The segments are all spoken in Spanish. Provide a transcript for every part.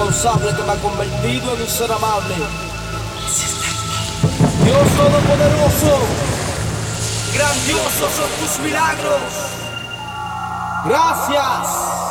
responsable que me ha convertido en un ser amable. Dios Todopoderoso, grandiosos son tus milagros. Gracias.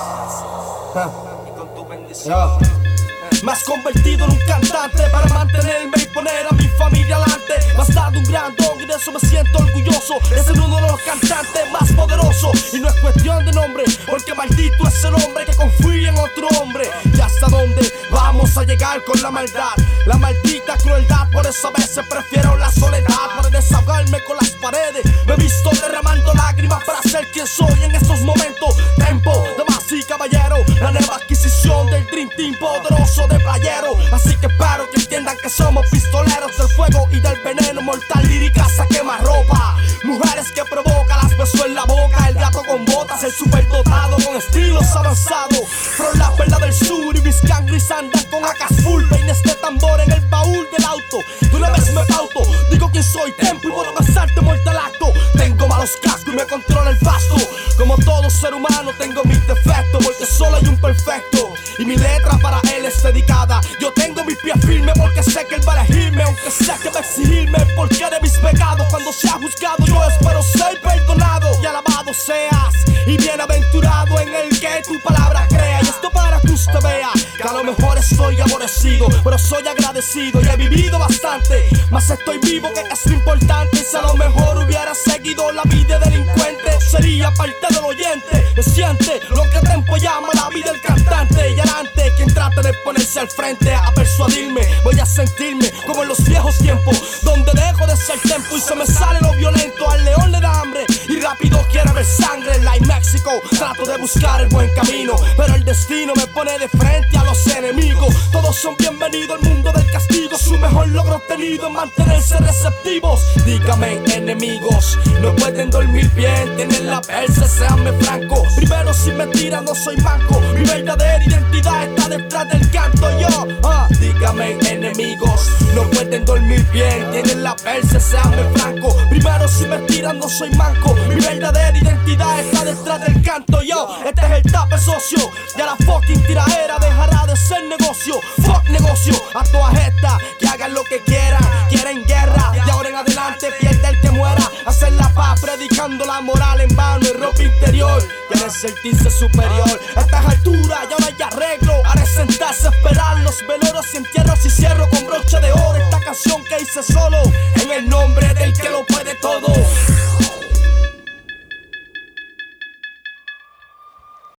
Y con tu bendición. Me has convertido en un cantante para mantenerme y poner a mi familia adelante. Me has dado un gran don y de eso me siento orgulloso. De ser uno de los cantantes más poderosos. Y no es cuestión de nombre, porque maldito es el hombre que confía en otro hombre. ¿Y hasta dónde vamos a llegar con la maldad? La maldita crueldad, por eso a veces prefiero la soledad. Para desahogarme con las paredes me he visto derramando lágrimas para ser quien soy en estos momentos. Tempo, damas y caballeros, la nueva adquisición del Dream Team poderoso de playero. Así que espero que entiendan que somos pistoleros del fuego y del veneno mortal. Líricas a quemarropa, mujeres que provoca, las beso en la boca. El gato con botas, el superdotado con estilos avanzados. From la perla del sur y mis cangris andan con acas full. Peines de tambor en el baúl del auto. De una vez me pauto, digo que soy tempo y puedo pasarte muerto al acto. Tengo malos cascos y me controla el pasto. Como todo ser humano tengo mis defectos, porque solo hay un perfecto. Y mi letra para él es dedicada. Yo tengo mis pies firmes porque sé que él va a elegirme, aunque sé que va a exigirme el porqué de mis pecados. Cuando sea juzgado yo espero ser perdonado. Y alabado seas y bienaventurado en el que tu palabra crea. Y esto para que usted vea que a lo mejor estoy aborrecido, pero soy agradecido y he vivido bastante. Mas estoy vivo, que es lo importante. Y si a lo mejor hubiera seguido la vida delincuente, sería parte del oyente. Que siente lo que Tempo llama la vida del cantante. Y adelante quien trate de ponerse al frente a persuadirme, voy a sentirme como en los viejos tiempos, donde dejo de ser Tempo y se me sale lo violento. Al león le da hambre y rápido quiere ver sangre. Like México, trato de buscar el buen camino, pero el destino me pone de frente a los enemigos. Todos son bienvenidos al mundo del castigo. Su mejor logro obtenido es mantenerse receptivos. Dígame, enemigos, no pueden dormir bien, tienen la persa, seanme franco. Primero, si me tiran no soy manco, mi verdadera identidad está detrás del canto. Yo, dígame, enemigos, no pueden dormir bien, tienen la persa, seanme franco. Primero, si me tiran no soy manco, mi verdadera identidad está detrás del canto. Yo, este es el tape socio, ya la fucking tiraera dejará de ser negocio. Fuck negocio, a todas estas que hagan lo que quieran, quieren guerra, de ahora en adelante pierde el que muera. Hacer la paz predicando la moral en vano y ropa interior, quieren sentirse superior. A estas alturas ya no hay arreglo, haré sentarse a esperar los velorios y entierros y cierro con broche de oro esta canción que hice solo en el nombre de